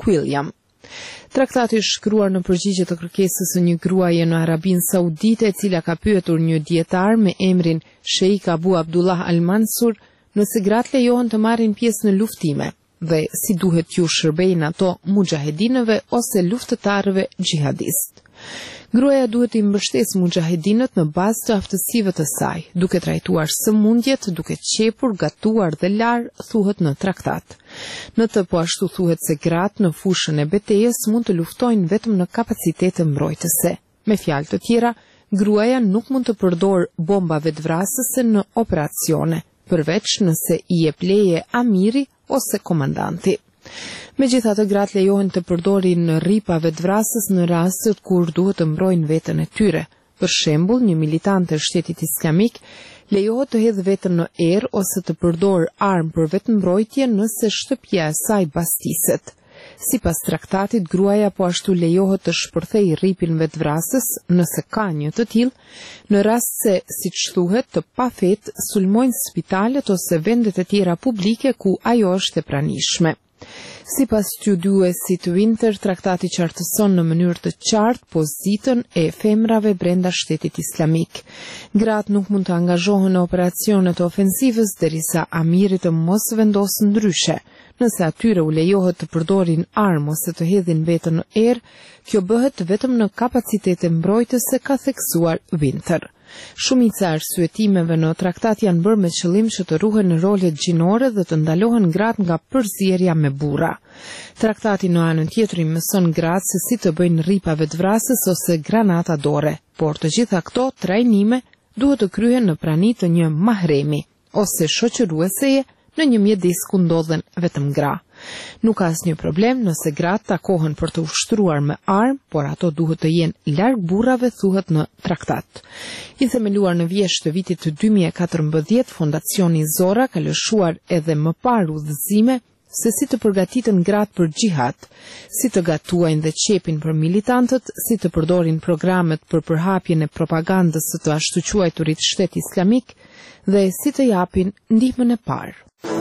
Quilliam. Traktati është shkruar në përgjigje të kërkesës së një gruaje në Arabinë Saudite, e cila ka pyetur një dietar me emrin Sheikh Abu Abdullah Al Mansur nëse gratë lejohen të marrin pjesë në luftime dhe si duhet t'ju shërbejnë ato mujahedinëve ose luftëtarëve xhihadist. Gruaja duhet i mbështesë mujahedinët në bazë të aftësive të saj, duke trajtuar sëmundjet, duke qepur, gatuar dhe larë, thuhet në traktat. Në të po ashtu thuhet se gratë në fushën e betejës mund të luftojnë vetëm në kapacitete mbrojtëse. Me fjalë të tjera, gruaja nuk mund të përdorë bomba vetvrasëse në operacione, përveç nëse i jep leje amiri ose komandanti. Megjithatë, gratë lejohen të përdorin rripa vetvrasës në rastet kur duhet të mbrojnë veten e tyre. Për shembull, një militant të Shtetit Islamik lejohet të hedhë veten në erë ose të përdorë armë për vetmbrojtje nëse shtëpia e saj bastiset. Sipas traktatit, gruaja po ashtu lejohet të shpërthejë rripin vetvrasës nëse ka një të tillë, në rast se, siç thuhet, të pafet sulmojnë spitalet ose vendet e tjera publike ku ajo është e pranishme. Sipas studiuesit Winter, traktati qartëson në mënyrë të qartë pozitën e femrave brenda Shtetit Islamik. Gratë nuk mund të angazhohen në operacione të ofensivës derisa amiri të mos vendosë ndryshe. Nëse atyre u lejohet të përdorin armë ose të hedhin veten në erë, kjo bëhet vetëm në kapacitete mbrojtëse, ka theksuar Winter. Shumica e arsyetimeve në traktat janë bërë me qëllim që të ruhen rolet gjinore dhe të ndalohen gratë nga përzierja me burra. Traktati në anën tjetër i mëson gratë se si të bëjnë rripa vetvrasës ose granata dore, por të gjitha këto trajnime duhet të kryhen në prani të një mahremi ose shoqërueseje në një mjedis ku ndodhen vetëm gra. Nuk ka asnjë problem nëse gratë takohen për të ushtruar me armë, por ato duhet të jenë larg burrave, thuhet në traktat. I themeluar në vjesht të vitit të 2014, Fondacioni Zora ka lëshuar edhe më parë udhëzime se si të përgatiten gratë për xhihad, si të gatuajnë dhe qepin për militantët, si të përdorin programet për përhapjen e propagandës së të ashtu quajturit Shtet Islamik dhe si të japin ndihmën e parë.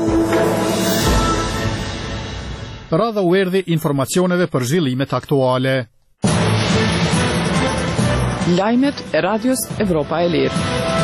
Radha u erdhi informacioneve për zhvillimet aktuale. Lajmet e Radios Evropa e Lirë.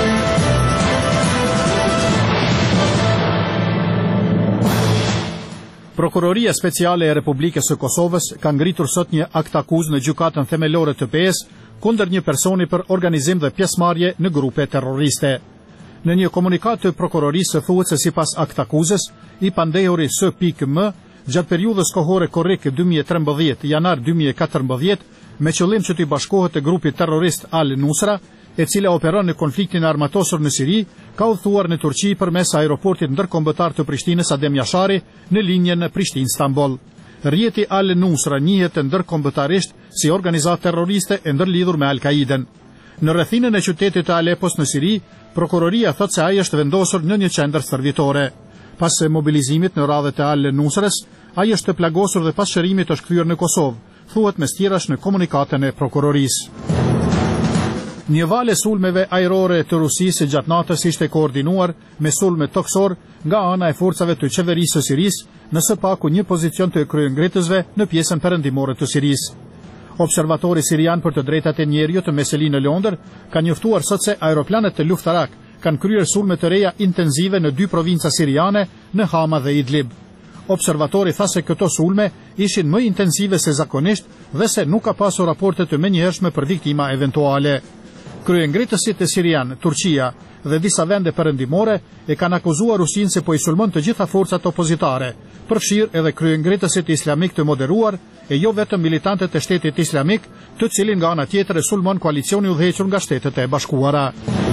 Prokuroria Speciale e Republikës së Kosovës ka ngritur sot një akt akuzë në gjykatën themelore të PES kundër një personi për organizim dhe pjesëmarrje në grupe terroriste. Në një komunikat të prokurorisë thuhet se sipas akt akuzës, i pandehuri S.M. gjatë periudhës kohore korrike 2013 janar 2014, me qëllim që t'i bashkohet të grupit terrorist Al-Nusra, e cila operon në konfliktin armatosur në Siri, ka udhëtuar në Turqi përmes aeroportit ndërkombëtar të Prishtinës Adem Jashari në linjën Prishtinë-Stamboll. Rrjeti Al-Nusra njihet ndërkombëtarisht si organizatë terroriste e ndërlidhur me Al-Qaiden. Në rrethinën e qytetit të Alepos në Siri, prokuroria thot se ai është vendosur në një qendër stërvitore. Pas mobilizimit në radhët e Al-Nusrës, ai është plagosur dhe pas shërimit është kthyer në Kosovë, thuhet mes tjerash në komunikatën e prokurorisë. Një valë sulmeve ajrore të Rusisë gjatë natës ishte koordinuar me sulme toksor nga ana e forcave të qeverisë së Sirisë në së paku një pozicion të kryengritësve në pjesën perëndimore të Sirisë. Observatori sirian për të drejtat e njerëzit Meseli në Londër ka njoftuar sot se aeroplanet të luftarak kanë kryer sulme të reja intenzive në 2 provinca siriane, në Hama dhe Idlib. Observatori tha se këto sulme ishin më intensive se zakonisht dhe se nuk ka pasur raporte të menjëhershme për viktima eventuale. Kryengritësit e Sirian, Turqia dhe disa vende perëndimore e kanë akuzuar Rusinë se po i sulmon të gjitha forcat opozitare, përfshirë edhe kryengritësit islamik të moderuar e jo vetëm militantët e Shtetit Islamik, të cilin nga ana tjetër e sulmon koalicioni udhëhequr nga Shtetet e Bashkuara.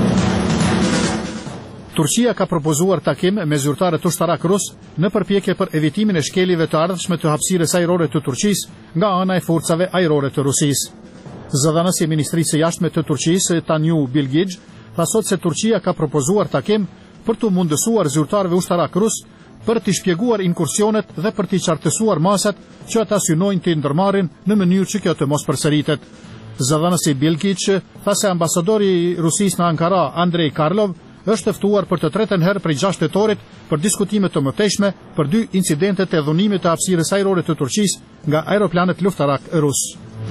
Turqia ka propozuar takim me zyrtarët ushtarak rus në përpjekje për evitimin e shkelive të ardhshme të hapësirës ajrore të Turqisë nga ana e forcave ajrore të Rusisë. Zëdhënësi e Ministrisë së Jashtme të Turqisë, Tanju Bilgij, tha sot se Turqia ka propozuar takim për të mundësuar zyrtarëve ushtarak rus për të shpjeguar inkursionet dhe për të qartësuar masat që ata synojnë të ndërmarrin në mënyrë që kjo të mos përsëritet. Zëdhënësi Bilgij tha se ambasadori i Rusisë në Ankara, Andrei Karlov, është ftuar për të tretën herë prej 6 tetorit për diskutime të mëtejshme për 2 incidentet e dhunimit të hapësirës ajrore të Turqisë nga aeroplanet luftarak rus.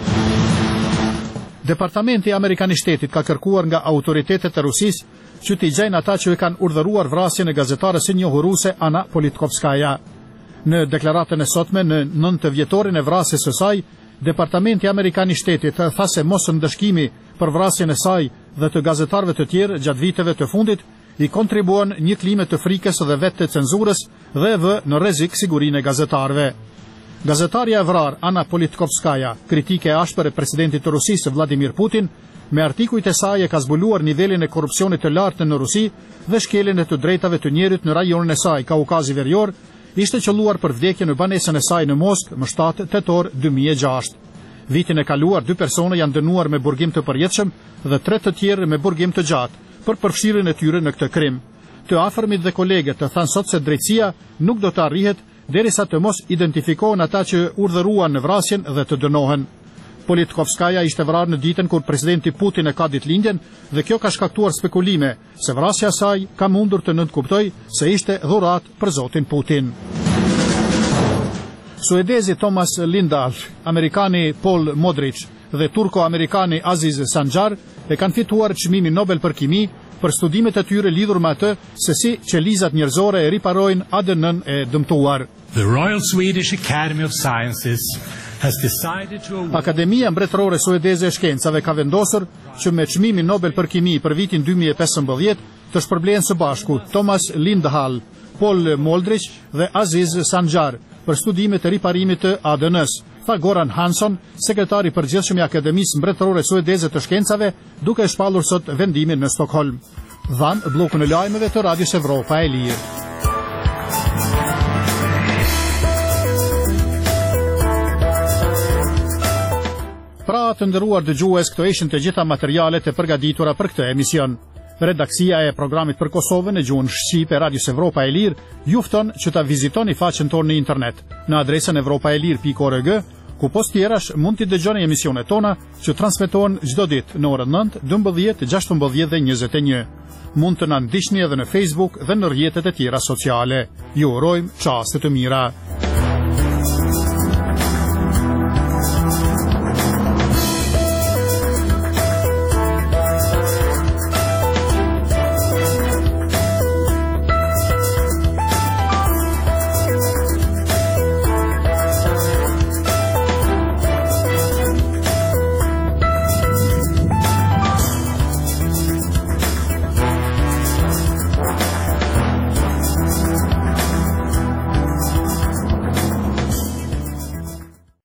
Departamenti Amerikan i Shtetit ka kërkuar nga autoritetet e Rusisë që t'i gjejnë ata që e kanë urdhëruar vrasjen e gazetares së njohur ruse Ana Politkovskaja. Në deklaratën e sotme në 9 vjetorin e vrasjes së saj, Departamenti Amerikan i Shtetit tha se mos ndëshkimi për vrasjen e saj dhe të gazetarëve të tjerë gjatë viteve të fundit i kontribuon një klime të frikës dhe vetë të cenzurës dhe vë në rrezik sigurinë e gazetarëve. Gazetarja e vrarë Ana Politkovskaja, kritike e ashpër e presidentit të Rusisë Vladimir Putin, me artikujt e saj e ka zbuluar nivelin e korrupsionit të lartë në Rusi dhe shkeljen e të drejtave të njerit në rajonin e saj Kaukazi Verior, ishte qelluar për vdekje në banesën e saj në Moskë më 7 tetor 2006. Vitin e kaluar 2 persona janë dënuar me burgim të përjetshëm dhe 3 të tjerë me burgim të gjatë për përfshirjen e tyre në këtë krim. Të afërmit dhe kolegët të thanë sot se drejtësia nuk do të arrihet derisa të mos identifikohen ata që urdhëruan në vrasjen dhe të dënohen. Politkovskaja ishte vrarë në ditën kur presidenti Putin e ka ditëlindjen dhe kjo ka shkaktuar spekulime se vrasja e saj ka mundur të nënkuptojë se ishte dhuratë për zotin Putin. Suedezi Thomas Lindahl, amerikani Paul Modric dhe turko-amerikani Aziz Sancar e kanë fituar çmimin Nobel për kimi për studimet e tyre lidhur me atë se si qelizat njerëzore e riparojnë ADN-n e dëmtuar. The Royal Swedish Academy of Sciences has decided to award... Akademia Mbretërore Suedeze e Shkencave ka vendosur që me çmimin Nobel për kimi për vitin 2015 të shpërblehen së bashku Thomas Lindahl, Paul Modric dhe Aziz Sancar për studimet e riparimit të ADN-s, tha Goran Hansson, sekretari i përgjithshëm i Akademisë Mbretërore Suedeze të Shkencave, duke shpallur sot vendimin në Stockholm. Dhan bllokun e lajmeve të Radios Evropa e Lirë. Pra të nderuar dëgjues, këto ishin të gjitha materialet e përgatitura për këtë emision. Redaksia e programit për Kosovën e gjuhën shqipe Radios Evropa e Lirë ju fton që ta vizitoni faqen tonë në internet në adresën evropaelir.org, ku post tjerash mund t'i dëgjoni emisionet tona që transmetohen çdo ditë në orën 9, 12, 16 dhe 21. Mund të na ndiqni edhe në Facebook dhe në rrjetet e tjera sociale. Ju urojmë çaste të mira.